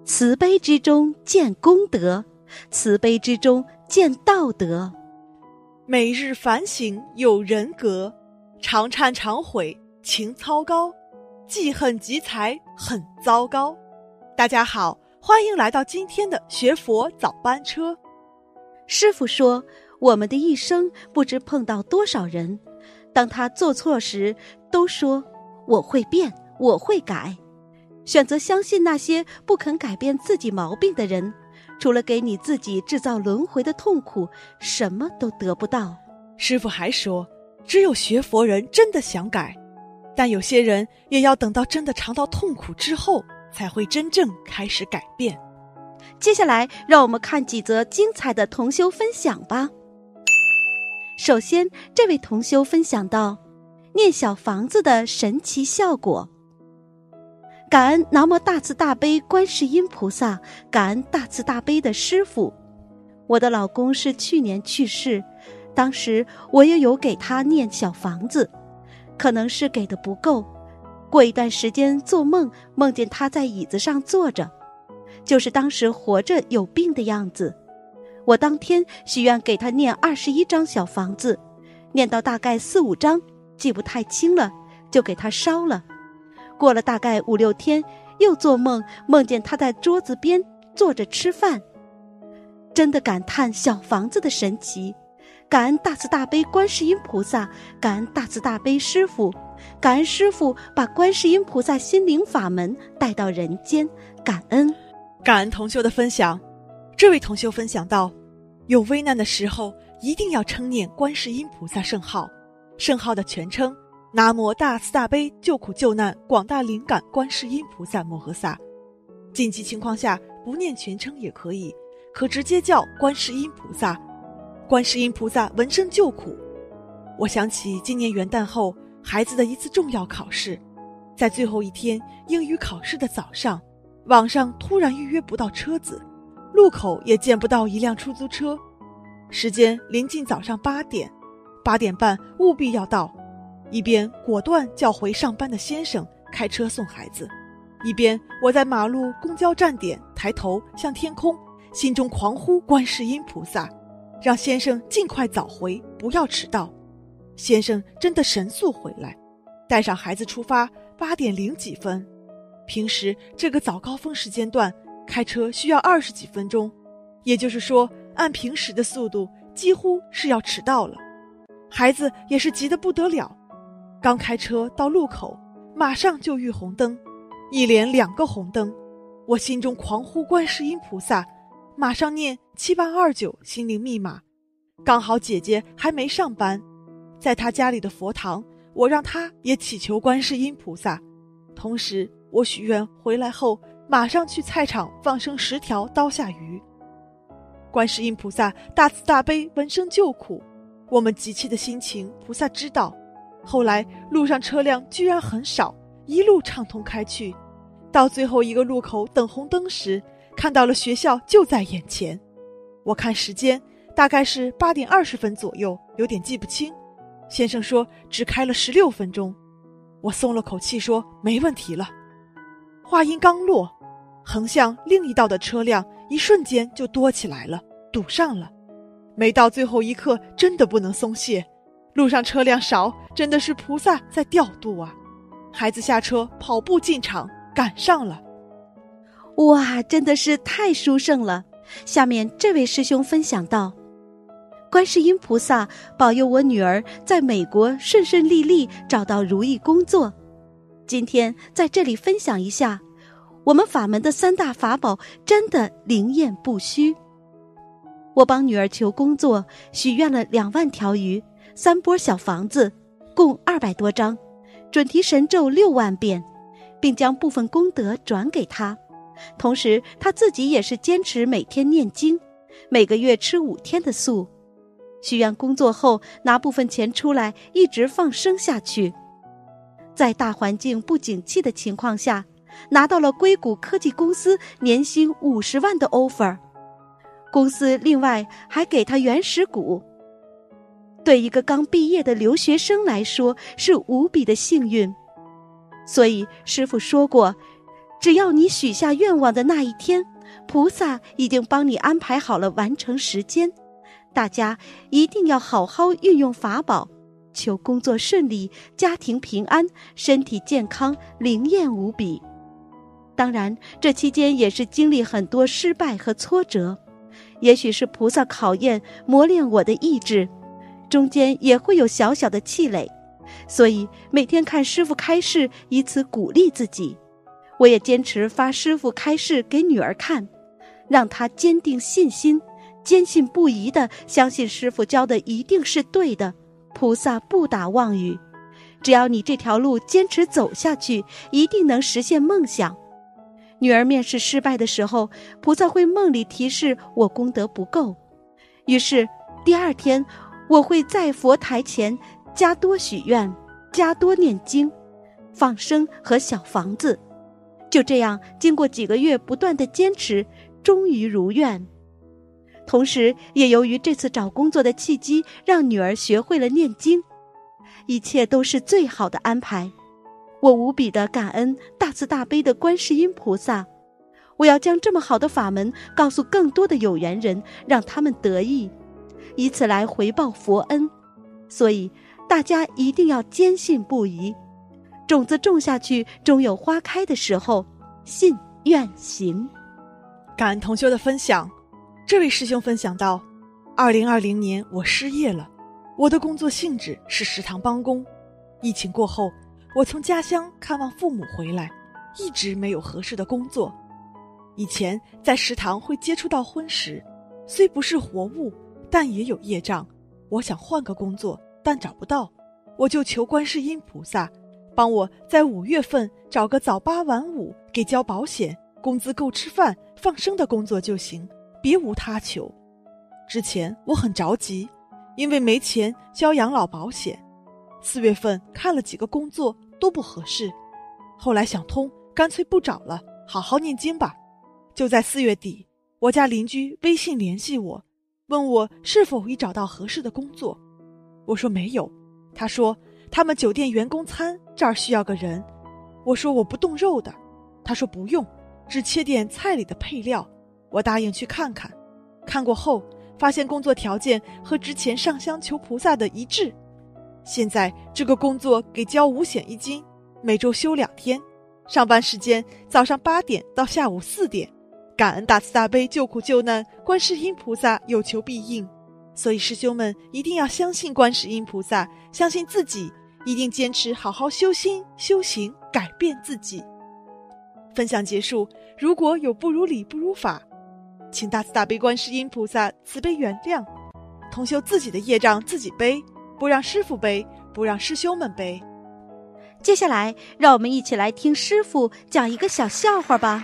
慈悲之中见功德，慈悲之中见道德。 每日反省有人格，常忏常悔情操高，记恨积财很糟糕。大家好，欢迎来到今天的学佛早班车。 师父说，我们的一生不知碰到多少人，当他做错时都说我会变，我会改。选择相信那些不肯改变自己毛病的人，除了给你自己制造轮回的痛苦，什么都得不到。 师父还说，只有学佛人真的想改，但有些人也要等到真的尝到痛苦之后，才会真正开始改变。 接下来让我们看几则精彩的同修分享吧。首先，这位同修分享到念小房子的神奇效果。感恩南无大慈大悲观世音菩萨，感恩大慈大悲的师父。我的老公是去年去世，当时我也有给他念小房子，可能是给的不够。过一段时间做梦，梦见他在椅子上坐着，就是当时活着有病的样子。我当天许愿给他念21张小房子，念到大概4、5张，记不太清了，就给他烧了。过了大概5、6天，又做梦，梦见他在桌子边坐着吃饭。真的感叹小房子的神奇，感恩大慈大悲观世音菩萨，感恩大慈大悲师父，感恩师父把观世音菩萨心灵法门带到人间，感恩。 感恩同修的分享。这位同修分享到，有危难的时候一定要称念观世音菩萨圣号，圣号的全称南无大慈大悲救苦救难广大灵感观世音菩萨摩诃萨。紧急情况下不念全称也可以，可直接叫观世音菩萨。观世音菩萨闻声救苦。我想起今年元旦后孩子的一次重要考试，在最后一天英语考试的早上，网上突然预约不到车子，路口也见不到一辆出租车。时间临近早上8点，8点半务必要到。一边果断叫回上班的先生开车送孩子，一边我在马路公交站点抬头向天空，心中狂呼观世音菩萨，让先生尽快早回，不要迟到。先生真的神速回来，带上孩子出发，8点0几分。平时这个早高峰时间段开车需要20几分钟，也就是说按平时的速度几乎是要迟到了。孩子也是急得不得了，刚开车到路口马上就遇红灯，一连2个红灯。我心中狂呼观世音菩萨，马上念7829心灵密码。刚好姐姐还没上班，在她家里的佛堂，我让她也祈求观世音菩萨。同时我许愿回来后马上去菜场放生10条刀下鱼。观世音菩萨大慈大悲闻声救苦，我们急切的心情菩萨知道。后来路上车辆居然很少，一路畅通开去。到最后一个路口等红灯时，看到了学校就在眼前。我看时间大概是8点20分左右，有点记不清。先生说只开了16分钟。我松了口气说没问题了。话音刚落，横向另一道的车辆一瞬间就多起来了，堵上了。没到最后一刻真的不能松懈，路上车辆少，真的是菩萨在调度啊。孩子下车跑步进场，赶上了。 哇，真的是太殊胜了。下面这位师兄分享到，观世音菩萨保佑我女儿在美国顺顺利利找到如意工作。今天在这里分享一下，我们法门的3大法宝真的灵验不虚。我帮女儿求工作，许愿了2万条鱼，3波小房子，共200多张，准提神咒6万遍，并将部分功德转给她。同时她自己也是坚持每天念经，每个月吃5天的素。许愿工作后拿部分钱出来一直放生下去。在大环境不景气的情况下，拿到了硅谷科技公司年薪50万的 offer， 公司另外还给他原始股。对一个刚毕业的留学生来说是无比的幸运。所以师父说过， 只要你许下愿望的那一天，菩萨已经帮你安排好了完成时间。大家一定要好好运用法宝，求工作顺利，家庭平安，身体健康，灵验无比。当然，这期间也是经历很多失败和挫折，也许是菩萨考验磨练我的意志，中间也会有小小的气馁，所以每天看师父开示，以此鼓励自己。我也坚持发师父开示给女儿看，让她坚定信心，坚信不疑地相信师父教的一定是对的，菩萨不打妄语，只要你这条路坚持走下去，一定能实现梦想。女儿面试失败的时候，菩萨会梦里提示我功德不够，于是第二天我会在佛台前加多许愿，加多念经、放生和小房子。就这样，经过几个月不断的坚持，终于如愿。同时也由于这次找工作的契机，让女儿学会了念经，一切都是最好的安排。我无比的感恩大慈大悲的观世音菩萨，我要将这么好的法门告诉更多的有缘人，让他们得益，以此来回报佛恩。所以大家一定要坚信不疑，种子种下去，终有花开的时候，信愿行。 感恩同修的分享。这位师兄分享到，2020年我失业了，我的工作性质是食堂帮工。疫情过后，我从家乡看望父母回来，一直没有合适的工作。以前在食堂会接触到荤食，虽不是活物，但也有业障。我想换个工作，但找不到，我就求观世音菩萨帮我在5月份找个早8晚5，给交保险、工资够吃饭、放生的工作就行，别无他求。之前我很着急，因为没钱交养老保险。4月份看了几个工作都不合适，后来想通，干脆不找了，好好念经吧。就在4月底，我家邻居微信联系我，问我是否已找到合适的工作。我说没有，他说他们酒店员工餐这儿需要个人。我说我不动肉的，他说不用，只切点菜里的配料。我答应去看看，看过后发现工作条件和之前上香求菩萨的一致。现在这个工作给交5险1金，每周休2天，上班时间早上8点到下午4点。感恩大慈大悲救苦救难观世音菩萨有求必应。所以师兄们一定要相信观世音菩萨，相信自己，一定坚持好好修心修行，改变自己。分享结束，如果有不如理不如法，请大慈大悲观世音菩萨慈悲原谅，同修自己的业障自己背，不让师父背，不让师兄们背。 接下来让我们一起来听师父讲一个小笑话吧。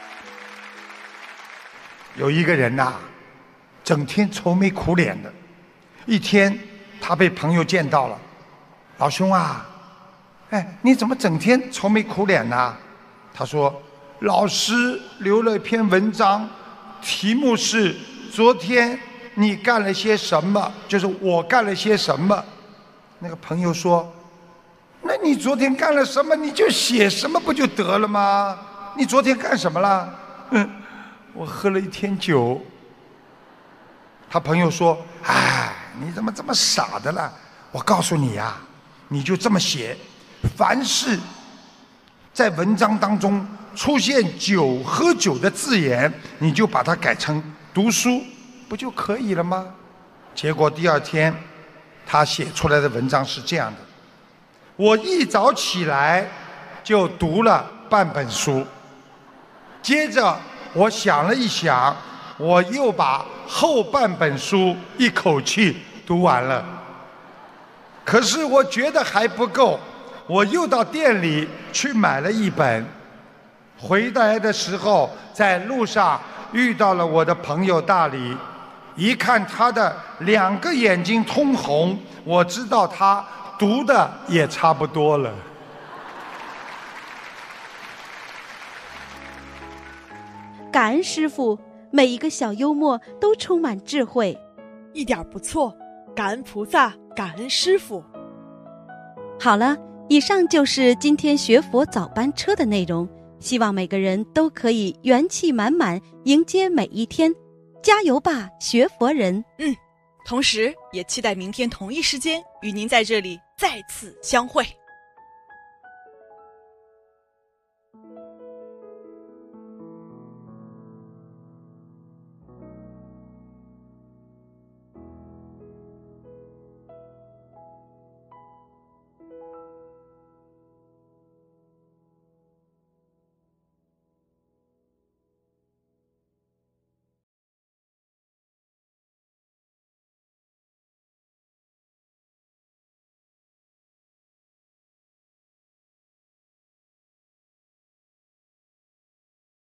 有一个人呐，整天愁眉苦脸的。一天他被朋友见到了，老兄啊，你怎么整天愁眉苦脸呢？他说，老师留了一篇文章，题目是昨天你干了些什么，就是我干了些什么。那个朋友说，那你昨天干了什么你就写什么不就得了吗？你昨天干什么了？我喝了1天酒。他朋友说，你怎么这么傻的了？我告诉你呀，你就这么写，凡是在文章当中出现喝酒的字眼，你就把它改成读书，不就可以了吗？结果第2天他写出来的文章是这样的，我一早起来就读了半本书，接着我想了一想，我又把后半本书一口气读完了。可是我觉得还不够，我又到店里去买了1本。回来的时候，在路上遇到了我的朋友大李，一看他的2个眼睛通红，我知道他读的也差不多了。 感恩师父，每一个小幽默都充满智慧。 一点不错，感恩菩萨，感恩师父。 好了，以上就是今天学佛早班车的内容， 希望每个人都可以元气满满迎接每一天，加油吧，学佛人！ 同时也期待明天同一时间与您在这里再次相会。